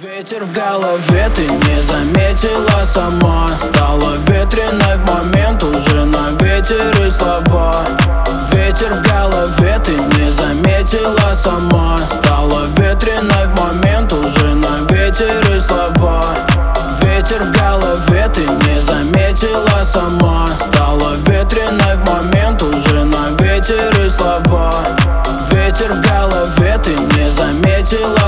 Ветер в голове, ты не заметила сама. Стала ветреной в момент, уже на ветер и слова. Ветер в голове, ты не заметила сама. Стала ветреной в момент, уже на ветер и слова. Ветер в голове, ты не заметила сама. Стала ветреной в момент, уже на ветер и слова. Ветер в голове, ты не заметила